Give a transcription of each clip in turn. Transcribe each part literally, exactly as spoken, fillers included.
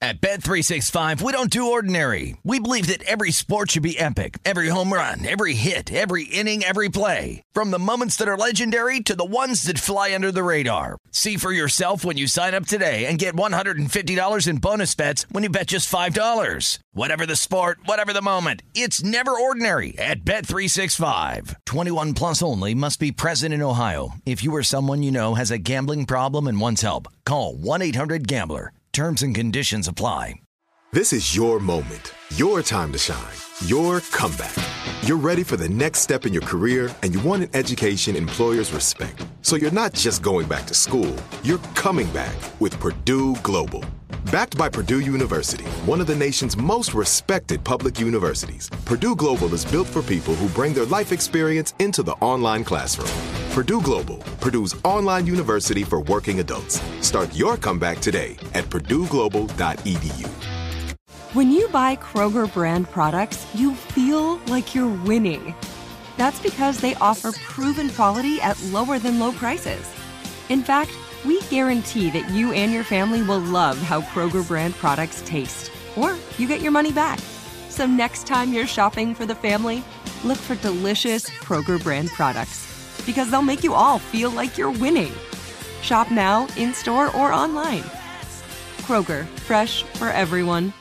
At Bet three sixty-five, we don't do ordinary. We believe that every sport should be epic. Every home run, every hit, every inning, every play. From the moments that are legendary to the ones that fly under the radar. See for yourself when you sign up today and get one hundred fifty dollars in bonus bets when you bet just five dollars. Whatever the sport, whatever the moment, it's never ordinary at Bet three sixty-five. twenty-one plus only. Must be present in Ohio. If you or someone you know has a gambling problem and wants help, call one eight hundred gambler. Terms and conditions apply. This is your moment, your time to shine, your comeback. You're ready for the next step in your career, and you want an education employers respect. So you're not just going back to school, you're coming back with Purdue Global. Backed by Purdue University, one of the nation's most respected public universities, Purdue Global is built for people who bring their life experience into the online classroom. Purdue Global, Purdue's online university for working adults. Start your comeback today at purdue global dot e d u. When you buy Kroger brand products, you feel like you're winning. That's because they offer proven quality at lower than low prices. In fact, we guarantee that you and your family will love how Kroger brand products taste, or you get your money back. So next time you're shopping for the family, look for delicious Kroger brand products, because they'll make you all feel like you're winning. Shop now, in-store, or online. Kroger, fresh for everyone.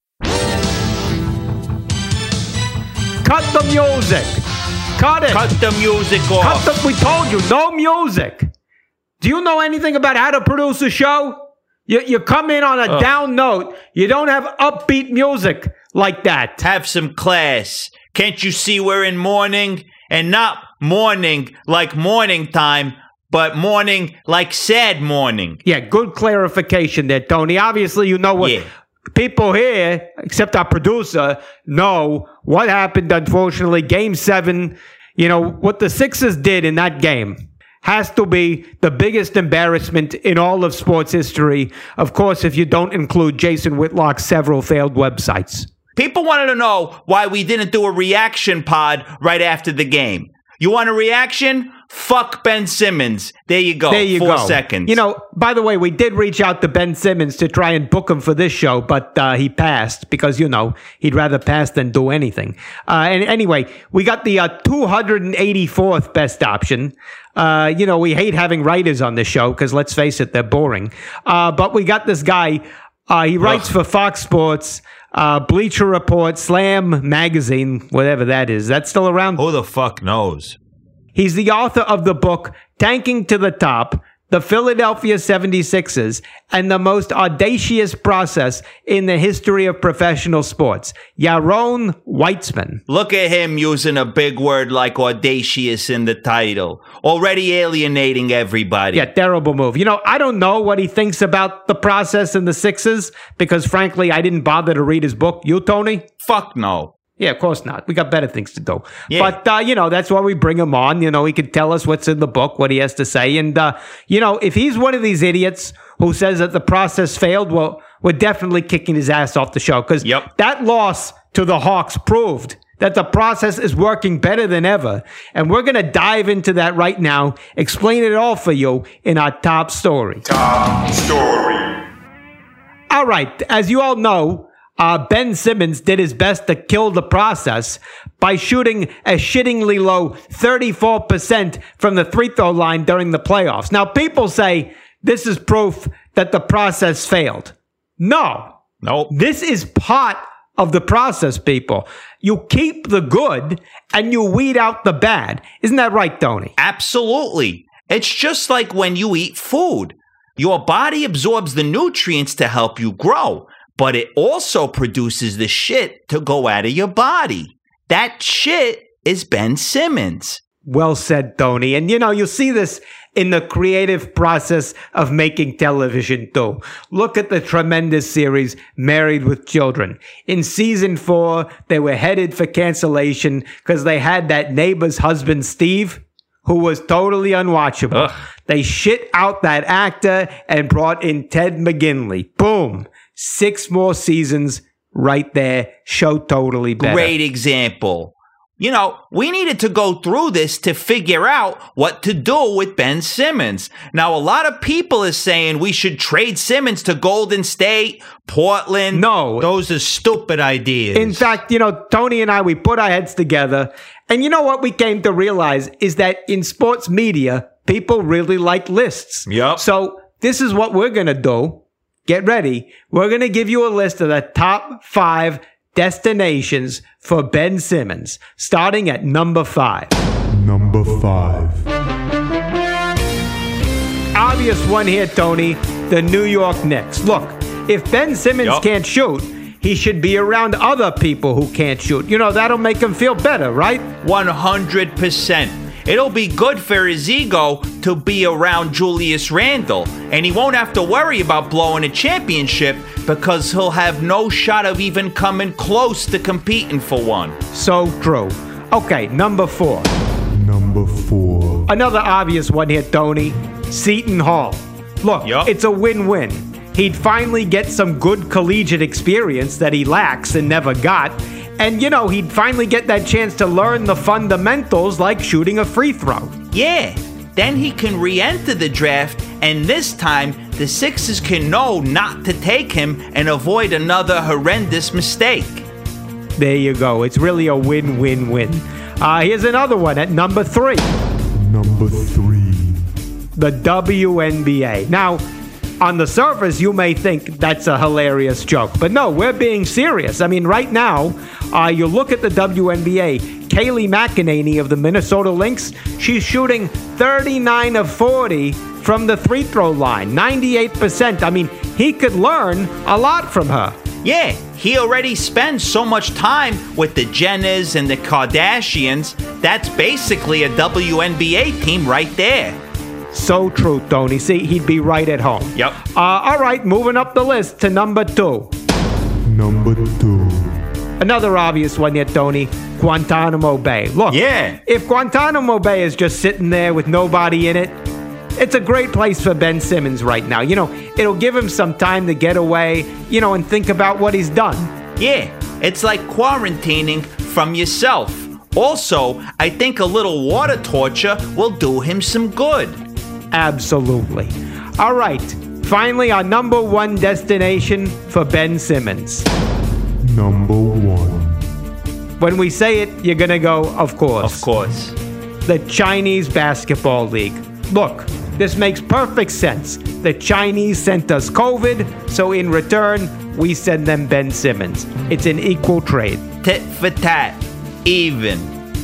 Cut the music! Cut it! Cut the music off! Cut the, we told you, no music! Do you know anything about how to produce a show? You, you come in on a Ugh. down note. You don't have upbeat music like that. Have some class. Can't you see we're in mourning? And not morning like morning time, but morning like sad morning. Yeah, good clarification there, Tony. Obviously, you know what yeah. people here, except our producer, know what happened, unfortunately. Game seven, you know, what the Sixers did in that game has to be the biggest embarrassment in all of sports history. Of course, if you don't include Jason Whitlock's several failed websites. People wanted to know why we didn't do a reaction pod right after the game. You want a reaction? Fuck Ben Simmons. There you go. There you Four go. seconds. You know, by the way, we did reach out to Ben Simmons to try and book him for this show, but uh, he passed because, you know, he'd rather pass than do anything. Uh, and anyway, we got the uh, two hundred eighty-fourth best option. Uh, you know, we hate having writers on the show because, let's face it, they're boring. Uh, but we got this guy. Uh, he writes Ugh. for Fox Sports, uh, Bleacher Report, Slam Magazine, whatever that is. That's still around? Who the fuck knows? He's the author of the book, Tanking to the Top, the Philadelphia seventy-sixers, and the most audacious process in the history of professional sports. Yaron Weitzman. Look at him using a big word like audacious in the title. Already alienating everybody. Yeah, terrible move. You know, I don't know what he thinks about the process in the Sixers, because frankly, I didn't bother to read his book. You, Tony? Fuck no. Yeah, of course not. We got better things to do. Yeah. But, uh, you know, that's why we bring him on. You know, he could tell us what's in the book, what he has to say. And, uh, you know, if he's one of these idiots who says that the process failed, well, we're definitely kicking his ass off the show. Because yep. that loss to the Hawks proved that the process is working better than ever. And we're going to dive into that right now, explain it all for you in our top story. Top story. All right. As you all know, Uh, Ben Simmons did his best to kill the process by shooting a shittingly low thirty-four percent from the free throw line during the playoffs. Now, people say this is proof that the process failed. No. Nope. This is part of the process, people. You keep the good and you weed out the bad. Isn't that right, Tony? Absolutely. It's just like when you eat food. Your body absorbs the nutrients to help you grow. But it also produces the shit to go out of your body. That shit is Ben Simmons. Well said, Tony. And, you know, you see this in the creative process of making television, too. Look at the tremendous series Married with Children. In season four, they were headed for cancellation because they had that neighbor's husband, Steve, who was totally unwatchable. Ugh. They shit out that actor and brought in Ted McGinley. Boom. Six more seasons right there. Show totally better. Great example. you know, we needed to go through this to figure out what to do with Ben Simmons. Now, a lot of people are saying we should trade Simmons to Golden State, Portland. No. Those are stupid ideas. In fact, you know, Tony and I, we put our heads together. And you know what we came to realize is that in sports media, people really like lists. Yep. So this is what we're going to do. Get ready. We're going to give you a list of the top five destinations for Ben Simmons, starting at number five. Number five. Obvious one here, Tony, the New York Knicks. Look, if Ben Simmons Yep. can't shoot, he should be around other people who can't shoot. You know, that'll make him feel better, right? one hundred percent. It'll be good for his ego to be around Julius Randle, and he won't have to worry about blowing a championship because he'll have no shot of even coming close to competing for one. So true. Okay, number four. Number four. Another obvious one here, Tony. Seton Hall. Look, Yup. it's a win-win. He'd finally get some good collegiate experience that he lacks and never got. And, you know, he'd finally get that chance to learn the fundamentals like shooting a free throw. Yeah, then he can re-enter the draft, and this time the Sixers can know not to take him and avoid another horrendous mistake. There you go. It's really a win-win-win. Uh, here's another one at number three. Number three. The W N B A. Now, on the surface, you may think that's a hilarious joke, but no, we're being serious. I mean, right now, uh, you look at the W N B A, Kaylee McEnany of the Minnesota Lynx, she's shooting thirty-nine of forty from the free throw line, ninety-eight percent. I mean, he could learn a lot from her. Yeah, he already spends so much time with the Jenners and the Kardashians. That's basically a W N B A team right there. So true, Tony. See, he'd be right at home. Yep. Uh, all right, moving up the list to number two. Number two. Another obvious one here, Tony. Guantanamo Bay. Look, Yeah. if Guantanamo Bay is just sitting there with nobody in it, it's a great place for Ben Simmons right now. You know, it'll give him some time to get away, you know, and think about what he's done. Yeah, it's like quarantining from yourself. Also, I think a little water torture will do him some good. Absolutely. All right, finally, our number one destination for Ben Simmons. Number one. When we say it, you're going to go, of course. Of course. The Chinese Basketball League. Look, this makes perfect sense. The Chinese sent us COVID, so in return, we send them Ben Simmons. It's an equal trade. Tit for tat. Even.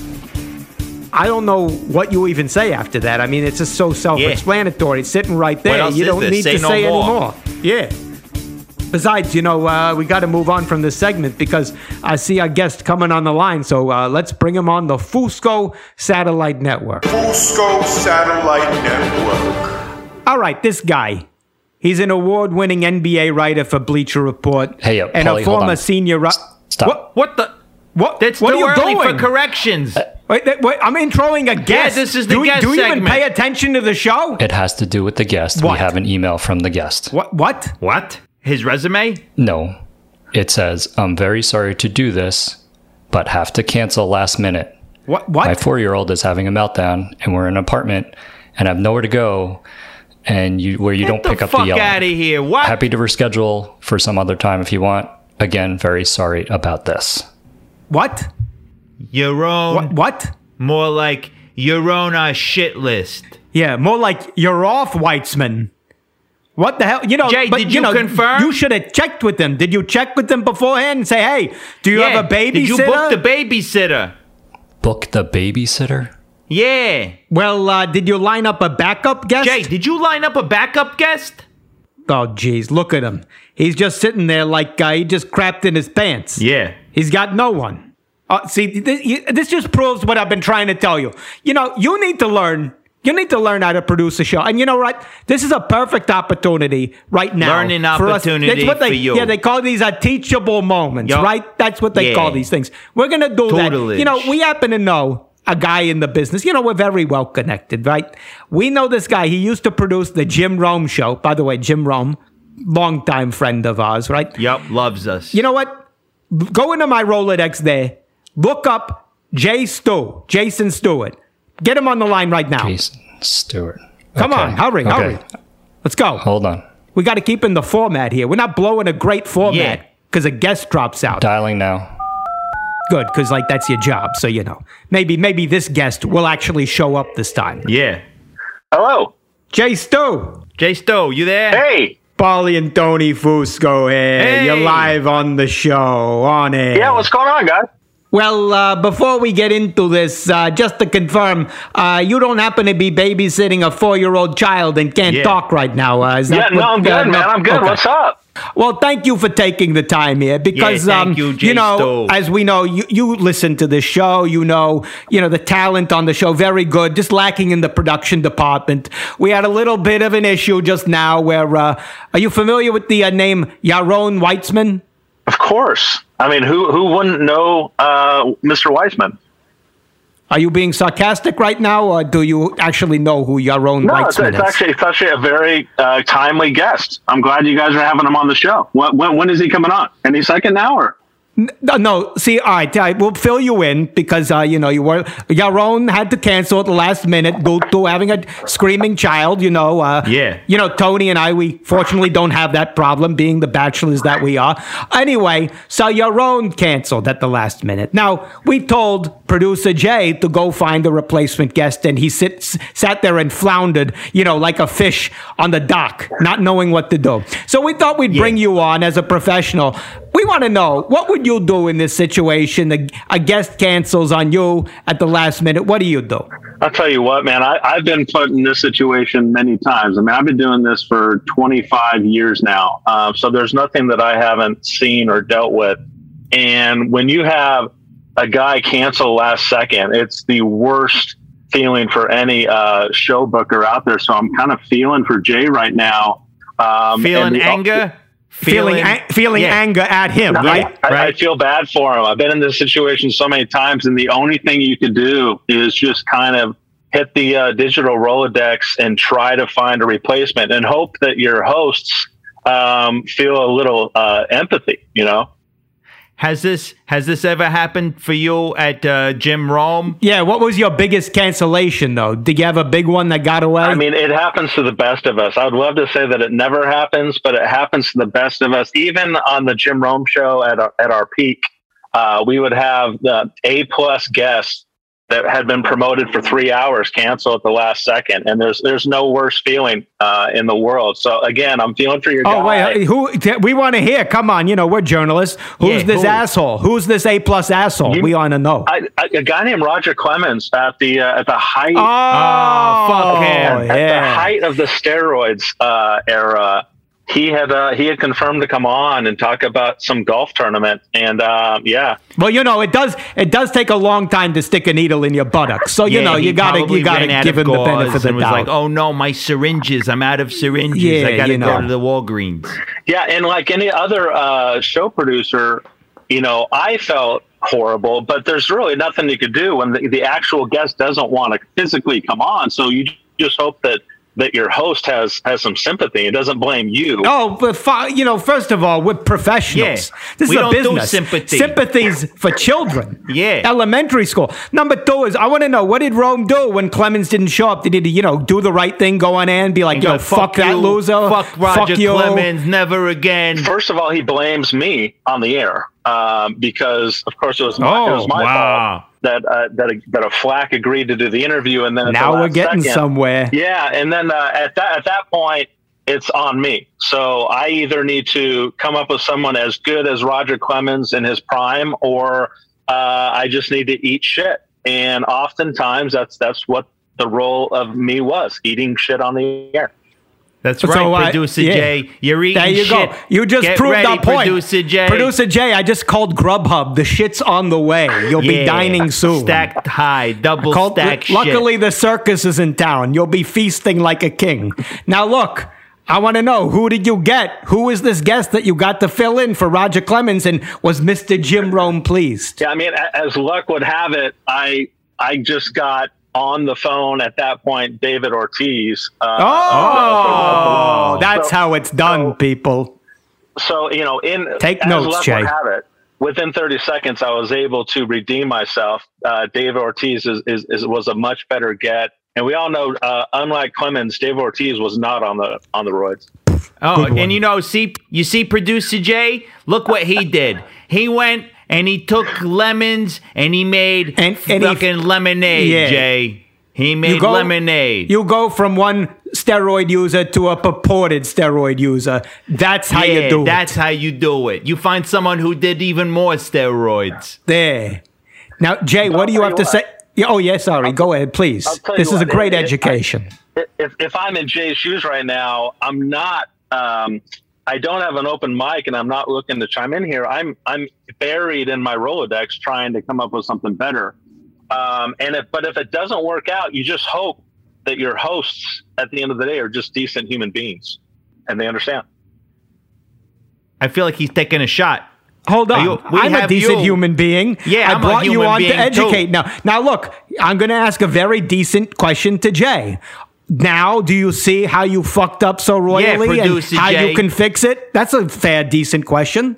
I don't know what you even say after that. I mean, it's just so self-explanatory. It's sitting right there. else You is don't there? need Say to no say more. anymore. Yeah. Besides, you know, uh, we got to move on from this segment because I see our guest coming on the line. So uh, let's bring him on the Fusco Satellite Network. Fusco Satellite Network. All right, this guy. He's an award-winning N B A writer for Bleacher Report. Hey, yo, and Paulie, a hold former on. senior. Ru- Stop. What? What the? What? That's what too are you early doing? for corrections. Wait, that- wait, I'm introing a guest. this is the do, guest Do you even segment. pay attention to the show? It has to do with the guest. What? We have an email from the guest. What? What? What? His resume? No. It says, I'm very sorry to do this, but have to cancel last minute. What? My What? four-year-old is having a meltdown, and we're in an apartment, and I have nowhere to go, and you where you Get don't the pick up fuck the yelling. out of here. What? Happy to reschedule for some other time if you want. Again, very sorry about this. What? Your own. What? What? More like your own uh, shit list. Yeah, more like you're off, Weitzman. What the hell? You know, Jay, but, did you you know, confirm? You should have checked with them. Did you check with them beforehand and say, "Hey, do you yeah. have a babysitter?" Did you book the babysitter? Book the babysitter? Yeah. Well, uh, did you line up a backup guest? Jay, did you line up a backup guest? Oh, geez, look at him. He's just sitting there like uh, he just crapped in his pants. Yeah. He's got no one. Uh, see, this, this just proves what I've been trying to tell you. You know, you need to learn. You need to learn how to produce a show. And you know what? This is a perfect opportunity right now. Learning for us- opportunity that's what they, for you. Yeah, they call these uh, teachable moments, Yup. right? That's what they Yeah. call these things. We're going to do that. Tutelage. You know, we happen to know a guy in the business. You know, we're very well connected, right? We know this guy. He used to produce the Jim Rome show. By the way, Jim Rome, longtime friend of ours, right? Yup, loves us. You know what? Go into my Rolodex there. Look up Jay Stu, Jason Stewart. Get him on the line right now. Jason Stewart. Come Okay. on, hurry, Okay. hurry. Let's go. Hold on. We got to keep in the format here. We're not blowing a great format because a guest drops out. Dialing now. Good, because like that's your job, so you know. Maybe maybe this guest will actually show up this time. Yeah. Hello. Jay Stu, Jay Stowe, you there? Hey. Paulie and Tony Fusco here. Hey. You're live on the show, on air. Yeah, what's going on, guys? Well, uh, before we get into this, uh, just to confirm, uh, you don't happen to be babysitting a four-year-old child and can't Yeah. talk right now. Uh, is Yeah, that no, what- I'm good, uh, man. I'm good. okay. What's up? Well, thank you for taking the time here because, Yeah, thank um, you, Jay know, Stowe. as we know, you, you listen to the show, you know, you know, the talent on the show, very good, just lacking in the production department. We had a little bit of an issue just now where, uh, are you familiar with the uh, name Yaron Weitzman? Of course. I mean, who who wouldn't know uh, Mister Weissman? Are you being sarcastic right now, or do you actually know who Yaron No, it's, Weitzman it's is? actually it's actually a very uh, timely guest. I'm glad you guys are having him on the show. When, when, when is he coming on? Any second now, or? No, no, see, all right, all right, we'll fill you in because, uh, you know, you were, Yaron had to cancel at the last minute due to having a screaming child, you know. Uh, Yeah. You know, Tony and I, we fortunately don't have that problem being the bachelors that we are. Anyway, so Yaron canceled at the last minute. Now, we told producer Jay to go find a replacement guest, and he sits, sat there and floundered, you know, like a fish on the dock, not knowing what to do. So we thought we'd bring you on as a professional. We want to know, what would you do in this situation? A, a guest cancels on you at the last minute. What do you do? I'll tell you what, man, I, I've been put in this situation many times. I mean, I've been doing this for twenty-five years now. Uh, so there's nothing that I haven't seen or dealt with. And when you have a guy cancel last second, it's the worst feeling for any uh, show booker out there. So I'm kind of feeling for Jay right now. Um, Feeling and the- anger? Feeling ang- feeling yeah. anger at him, No, right? I, I, I Right. feel bad for him. I've been in this situation so many times, and the only thing you could do is just kind of hit the uh, digital Rolodex and try to find a replacement and hope that your hosts um, feel a little uh, empathy, you know? Has this has this ever happened for you at uh, Jim Rome? Yeah, what was your biggest cancellation, though? Did you have a big one that got away? I mean, it happens to the best of us. I would love to say that it never happens, but it happens to the best of us. Even on the Jim Rome show at our, at our peak, uh, we would have the A-plus guests that had been promoted for three hours cancel at the last second. And there's there's no worse feeling uh, in the world. So, again, I'm feeling for your Oh, guy. wait, who? We want to hear. Come on, you know, we're journalists. Who's Yeah, this who? asshole? Who's this A-plus asshole? You- we want to know. I, I, a guy named Roger Clemens at the uh, at the height oh, fuck him. at the yeah. height of the steroids uh, era, he had uh, he had confirmed to come on and talk about some golf tournament, and uh, yeah, Well, you know, it does it does take a long time to stick a needle in your buttocks. So you Yeah, know, he you gotta probably you gotta ran out give of him the gauze benefit of the and was doubt. like, oh no, my syringes! I'm out of syringes. Yeah, I gotta you go know. to the Walgreens. yeah, and like any other uh, show producer, you know, I felt horrible, but there's really nothing you could do when the, the actual guest doesn't want to physically come on. So you just hope that that your host has has some sympathy and doesn't blame you. Oh, but fi- you know, first of all, we're professionals. Yeah, This we is a don't do business. sympathy. Sympathy's for children. Yeah. Elementary school. Number two is, I want to know, what did Rome do when Clemens didn't show up? Did he, you know, do the right thing, go on air and be like, And yo, go, fuck, that you, loser. Fuck Roger fuck you. Clemens, never again. First of all, he blames me on the air um, because, of course, it was my, it Oh, was my wow. fault that uh, that a, that a Flack agreed to do the interview, and then at the Now we're last getting second- somewhere. Yeah, and then uh, at that at that point, it's on me. So I either need to come up with someone as good as Roger Clemens in his prime, or uh, I just need to eat shit. And oftentimes, that's that's what the role of me was: eating shit on the air. That's So, right, uh, Producer yeah. Jay. You're eating There you shit. go. You just Get proved ready, our point. Producer Jay. Producer Jay, I just called Grubhub. The shit's on the way. You'll be Yeah. dining soon. Stacked high, double Called- stack shit. Luckily, the circus is in town. You'll be feasting like a king. Now, look, I want to know, who did you get? Who is this guest that you got to fill in for Roger Clemens? And was Mister Jim Rome pleased? Yeah, I mean, a- as luck would have it, I I just got on the phone at that point, David Ortiz. Uh, Oh, that's So- how it's done, so- people. So, you know, in Take as notes, luck Jay. would have it, within thirty seconds, I was able to redeem myself. Uh, Dave Ortiz is, is, is was a much better get. And we all know, uh, unlike Clemens, Dave Ortiz was not on the on the roids. Oh, and you know, see, you see, producer Jay, look what he did. He went and he took lemons and he made And- and he- fucking lemonade, Yeah. Jay. He made go- lemonade. You go from one steroid user to a purported steroid user. That's how yeah, you do that's it. how you do it. You find someone who did even more steroids. There. Now, Jay, what do you I'll have tell to you say? Yeah, oh, yeah, sorry. Go ahead, please. I'll tell This you is a what, great it- it- education. If, if I'm in Jay's shoes right now, I'm not. Um, I don't have an open mic, and I'm not looking to chime in here. I'm I'm buried in my Rolodex trying to come up with something better. Um, and if, but if it doesn't work out, you just hope that your hosts at the end of the day are just decent human beings, and they understand. I feel like he's taking a shot. Hold on. Are you- we I'm a have decent you- human being. Yeah, I I'm a brought you human on to being, too. educate. Now, now look, I'm going to ask a very decent question to Jay. Now, do you see how you fucked up so royally and producer how Jay. you can fix it? That's a fair, decent question.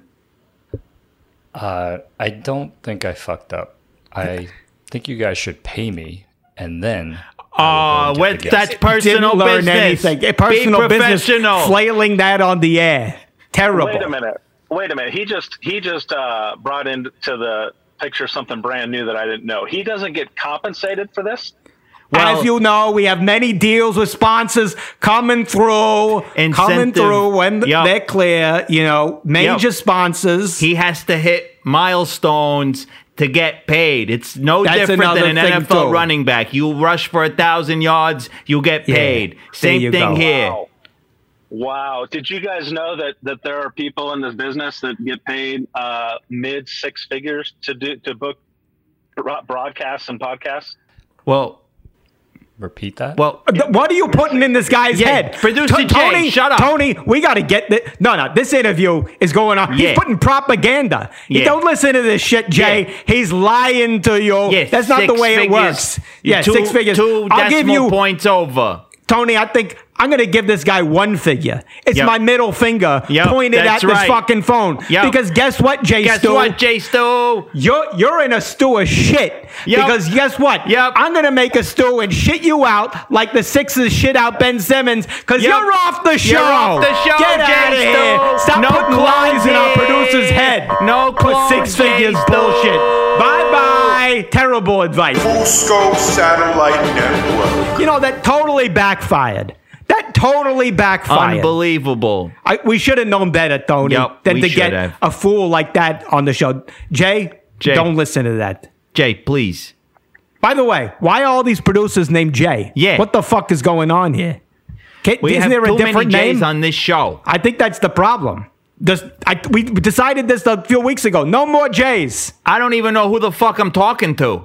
Uh, I don't think I fucked up. I think you guys should pay me, and then. Oh, what? That's personal Didn't learn business. anything. A personal Be business. professional. Flailing that on the air. Terrible. Wait a minute. Wait a minute. He just he just uh, brought into the picture something brand new that I didn't know. He doesn't get compensated for this. Well- As you know, we have many deals with sponsors coming through, coming Incentive. through when Yep. they're clear. You know, major Yep. sponsors. He has to hit milestones to get paid. It's no That's different than another an thing, N F L too. running back. You rush for a thousand yards, you get Yeah, paid. there Same you thing go. here. Wow. Wow. Did you guys know that, that there are people in this business that get paid uh, mid six figures to do to book bro- broadcasts and podcasts? Well, Repeat that? well, Th- What are you putting in this guy's Yeah, head? producer T- Jay, Tony, shut up. Tony, we got to get this. No, no, this interview is going on. Yeah. He's putting propaganda. You Yeah. don't listen to this shit, Jay. Yeah. He's lying to you. yeah, That's not the six way figures. it works. Yeah, two, six figures. Two I'll give decimal you, points over. Tony, I think I'm going to give this guy one figure. It's Yep. my middle finger Yep, pointed at that's this right. fucking phone. Yep. Because guess what, Jay Guess Stu? what, Jay Stu? You're you're in a stew of shit. Yep. Because guess what? Yep. I'm gonna make a stew and shit you out like the Sixers shit out Ben Simmons. Cause Yep. you're off the show. You're off the show, Get Jay out of Stu. here. Stop No putting lies in our clones producer's here. head. No For clones, six figures Jay Stu. bullshit. Bye bye. Terrible advice. Fusco Satellite Network. You know that totally backfired. That totally backfired. Unbelievable. I, we should have known better, Tony, Yep, than we to should get have. a fool like that on the show. Jay, Jay. don't listen to that. Jay, please. By the way, why are all these producers named Jay? Yeah. What the fuck is going on here? Can, We isn't have there a too many different Jays name? on this show. I think that's the problem. Just, I, we decided this a few weeks ago. No more Jays. I don't even know who the fuck I'm talking to.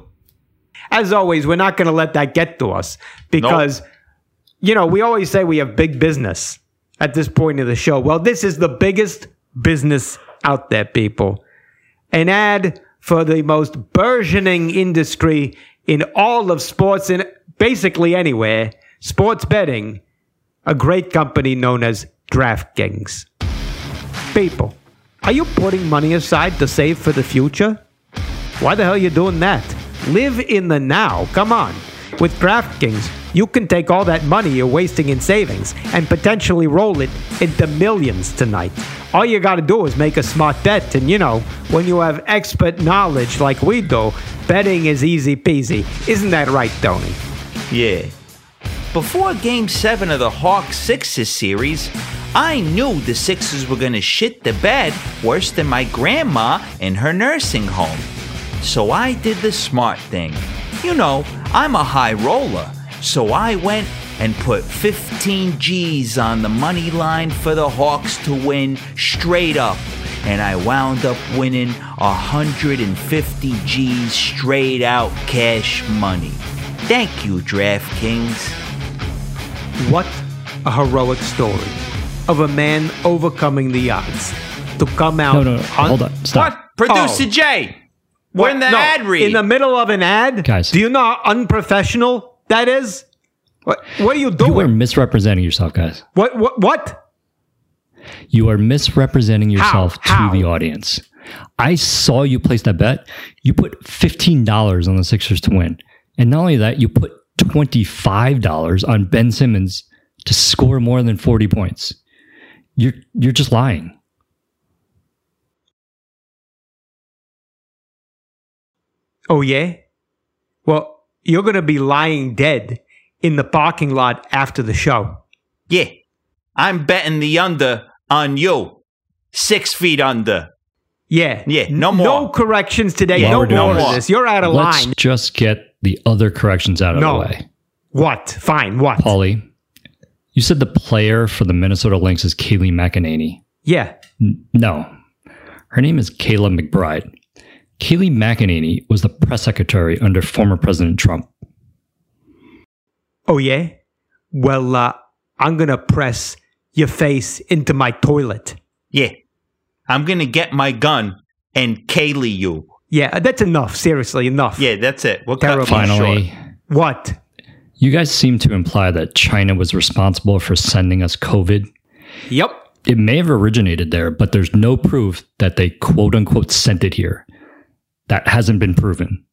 As always, we're not going to let that get to us because, you know, we always say we have big business at this point of the show. Well, this is the biggest business out there, people. An ad for the most burgeoning industry in all of sports and basically anywhere, sports betting, a great company known as DraftKings. People, are you putting money aside to save for the future? Why the hell are you doing that? Live in the now. Come on. With DraftKings, you can take all that money you're wasting in savings and potentially roll it into millions tonight. All you got to do is make a smart bet. And you know, when you have expert knowledge like we do, betting is easy peasy. Isn't that right, Tony? Yeah. Before Game seven of the Hawks Sixers series, I knew the Sixers were going to shit the bed worse than my grandma in her nursing home. So I did the smart thing. You know, I'm a high roller, so I went and put fifteen G's on the money line for the Hawks to win straight up. And I wound up winning one hundred fifty G's straight out cash money. Thank you, DraftKings. What a heroic story of a man overcoming the odds to come out. No, no, no. on- Hold on. Stop. What? Producer Oh. Jay, we're in the No, ad read. In the middle of an ad? Guys. Do you know how unprofessional that is? What, what are you doing? You are misrepresenting yourself, guys. What? What? What? You are misrepresenting yourself How? to the audience. I saw you place that bet. You put fifteen dollars on the Sixers to win. And not only that, you put twenty-five dollars on Ben Simmons to score more than forty points. You're you're just lying. Oh, yeah? Well, you're going to be lying dead in the parking lot after the show. Yeah, I'm betting the under on you. Six feet under. Yeah. Yeah, no more. No corrections today. Yeah, no we're doing more of this. this. You're out of Let's line. just get the other corrections out of No. the way. What? Fine. What? Paulie, you said the player for the Minnesota Lynx is Kaylee McEnany. Yeah. N- no. Her name is Kayla McBride. Kaylee McEnany was the press secretary under former President Trump. Oh, yeah? Well, uh, I'm going to press your face into my toilet. Yeah, I'm going to get my gun and Kaylee you. Yeah, that's enough. Seriously, enough. Yeah, that's it. We'll Terrible. cut you Finally, short. What? you guys seem to imply that China was responsible for sending us COVID. Yep. It may have originated there, but there's no proof that they quote unquote sent it here. That hasn't been proven.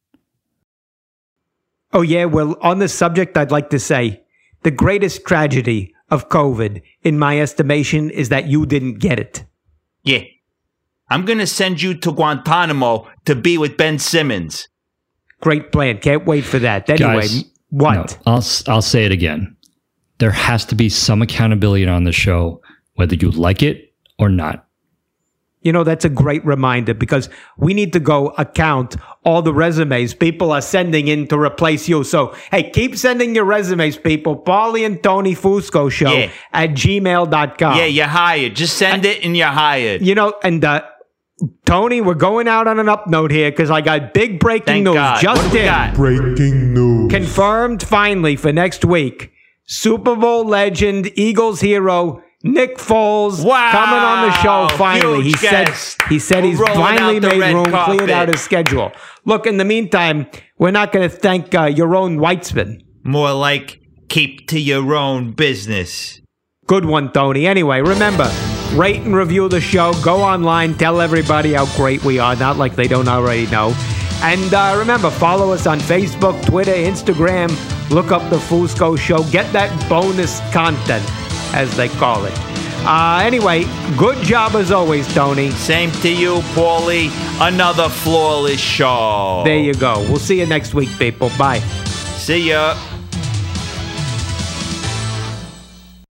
Oh, yeah. Well, on this subject, I'd like to say the greatest tragedy of COVID, in my estimation, is that you didn't get it. Yeah, I'm going to send you to Guantanamo to be with Ben Simmons. Great plan. Can't wait for that. Anyway, Guys, what? No, I'll s- I'll say it again. There has to be some accountability on the show, whether you like it or not. You know, that's a great reminder because we need to go account all the resumes people are sending in to replace you. So, hey, keep sending your resumes, people. Paulie and Tony Fusco Show Yeah. at gmail dot com. Yeah, you're hired. Just send it and you're hired. You know, and uh, Tony, we're going out on an up note here because I got big breaking Thank news. God. Just What do we in. got? Breaking news. Confirmed finally for next week. Super Bowl legend, Eagles hero, Nick Foles Wow. coming on the show finally. Huge he said guest. he said We're he's rolling finally out the made red room, carpet. cleared out his schedule. Look, in the meantime, we're not going to thank uh, your own Weitzman. More like keep to your own business. Good one, Tony. Anyway, remember, rate and review the show. Go online, tell everybody how great we are. Not like they don't already know. And uh, remember, follow us on Facebook, Twitter, Instagram. Look up the Fusco Show. Get that bonus content, as they call it. Uh, anyway, good job as always, Tony. Same to you, Paulie. Another flawless show. There you go. We'll see you next week, people. Bye. See ya.